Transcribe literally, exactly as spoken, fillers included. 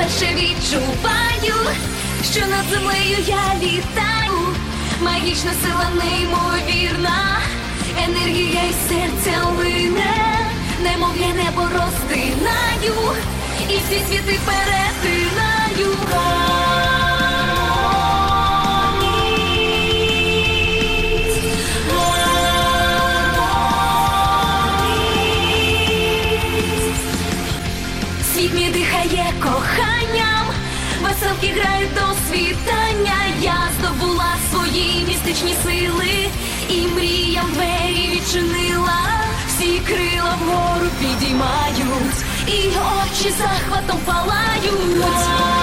вперше відчуваю, що над землею я літаю. Магічна сила неймовірна, енергія із серця лине, немов я небо розтинаю, і всі світи перетинаю. Світ мій дихає коханням, веселки грають до світання. Я здобула свої містичні сили і мріям двері відчинила. Всі крила вгору підіймають, і очі захватом палають.